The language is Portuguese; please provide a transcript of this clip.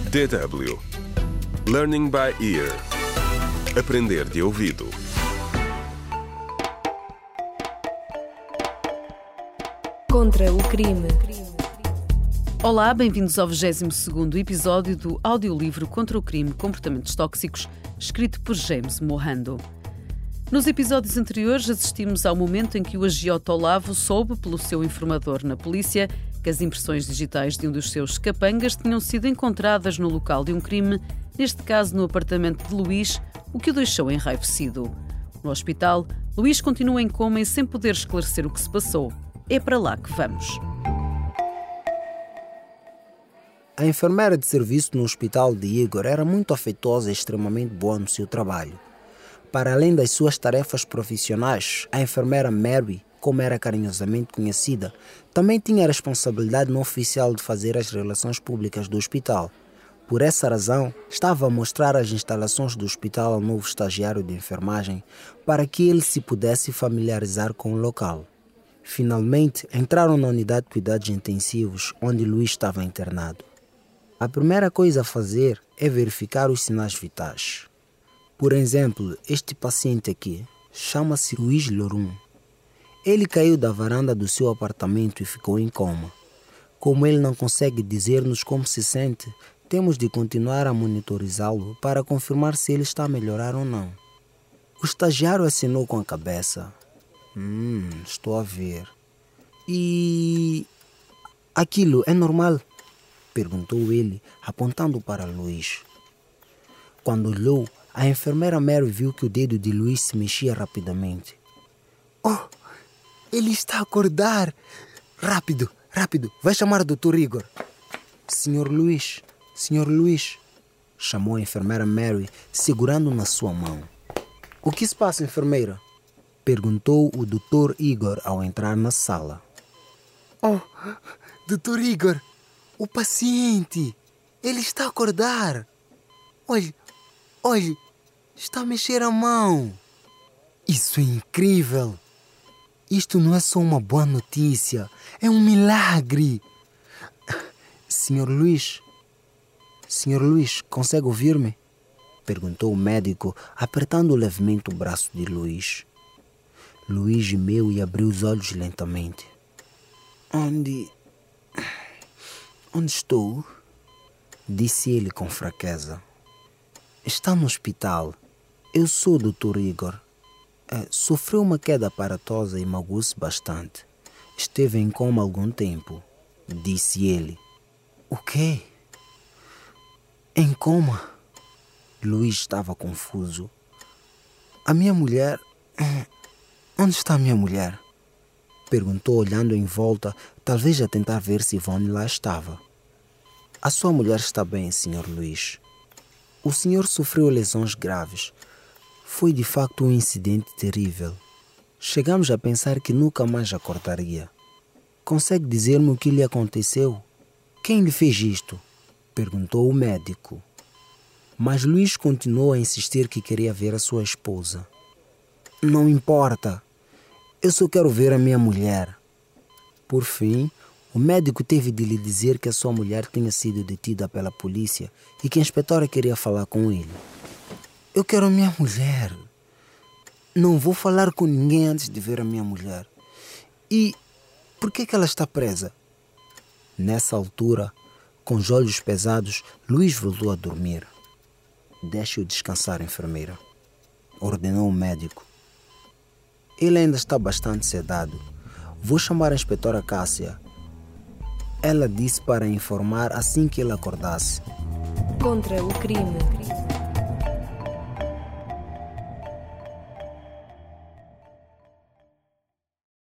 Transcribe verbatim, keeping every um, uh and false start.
D W Learning by Ear. Aprender de ouvido. Contra o crime. Olá, bem-vindos ao vigésimo segundo episódio do audiolivro Contra o crime, comportamentos tóxicos, escrito por James Mohando. Nos episódios anteriores assistimos ao momento em que o agiota Olavo soube, pelo seu informador na polícia, que as impressões digitais de um dos seus capangas tinham sido encontradas no local de um crime, neste caso no apartamento de Luís, o que o deixou enraivecido. No hospital, Luís continua em coma e sem poder esclarecer o que se passou. É para lá que vamos. A enfermeira de serviço no hospital de Igor era muito afetuosa e extremamente boa no seu trabalho. Para além das suas tarefas profissionais, a enfermeira Mary, como era carinhosamente conhecida, também tinha a responsabilidade não oficial de fazer as relações públicas do hospital. Por essa razão, estava a mostrar as instalações do hospital ao novo estagiário de enfermagem para que ele se pudesse familiarizar com o local. Finalmente, entraram na unidade de cuidados intensivos, onde Luís estava internado. A primeira coisa a fazer é verificar os sinais vitais. Por exemplo, este paciente aqui chama-se Luís Lorum. Ele caiu da varanda do seu apartamento e ficou em coma. Como ele não consegue dizer-nos como se sente, temos de continuar a monitorizá-lo para confirmar se ele está a melhorar ou não. O estagiário assinou com a cabeça. Hum, estou a ver. E... aquilo é normal? Perguntou ele, apontando para Luís. Quando olhou, a enfermeira Mary viu que o dedo de Luís se mexia rapidamente. Oh, ele está a acordar! Rápido, rápido, vai chamar o doutor Igor. Senhor Luís, senhor Luís, chamou a enfermeira Mary, segurando na sua mão. O que se passa, enfermeira? Perguntou o doutor Igor ao entrar na sala. Oh, doutor Igor, o paciente, ele está a acordar. Olhe, olhe, está a mexer a mão. Isso é incrível. Isto não é só uma boa notícia, é um milagre. Senhor Luís, senhor Luís, consegue ouvir-me? Perguntou o médico, apertando levemente o braço de Luís. Luís gemeu e abriu os olhos lentamente. Onde... Onde estou? Disse ele com fraqueza. Está no hospital. Eu sou o doutor Igor. É, sofreu uma queda aparatosa e magoou-se bastante. Esteve em coma há algum tempo, disse ele. O quê? Em coma? Luís estava confuso. A minha mulher... Onde está a minha mulher? Perguntou olhando em volta, talvez a tentar ver se Ivone lá estava. A sua mulher está bem, senhor Luís. O senhor sofreu lesões graves. Foi de facto um incidente terrível. Chegamos a pensar que nunca mais acordaria. Consegue dizer-me o que lhe aconteceu? Quem lhe fez isto? Perguntou o médico. Mas Luís continuou a insistir que queria ver a sua esposa. Não importa. Eu só quero ver a minha mulher. Por fim, o médico teve de lhe dizer que a sua mulher tinha sido detida pela polícia e que a inspetora queria falar com ele. Eu quero a minha mulher. Não vou falar com ninguém antes de ver a minha mulher. E por que que ela está presa? Nessa altura, com os olhos pesados, Luís voltou a dormir. Deixe-o descansar, enfermeira, ordenou o médico. Ele ainda está bastante sedado. Vou chamar a inspetora Cássia. Ela disse para informar assim que ele acordasse. Contra o crime.